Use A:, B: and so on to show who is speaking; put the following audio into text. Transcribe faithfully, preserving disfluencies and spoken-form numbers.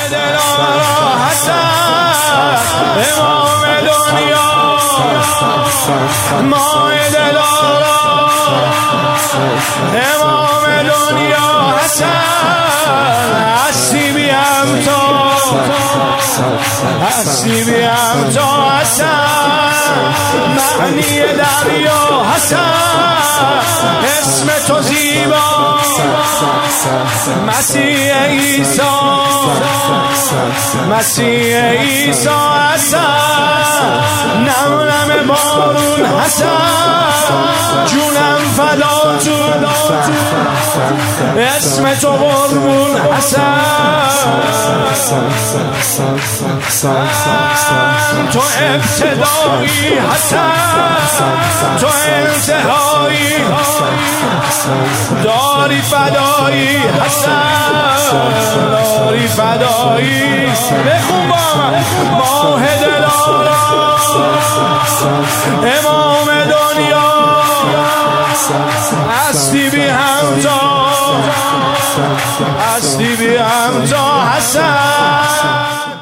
A: دلارا حسن امام دنیا ماه دلارا امام دنیا حسن هستی بیم تو هستی بیم تو حسن معنی دریا حسن اسم تو زیبا مسیح عیسی مسیح عیسی حسن نم نم بارون حسن جونم فدا تو اسم تو قربون حسن تو ابتدایی حسن تو انتهایی داری فدایی حسن داری فدایی بخون با من ماه دلارا امام دنیا هستی بی همتا هستی بی همتا حسن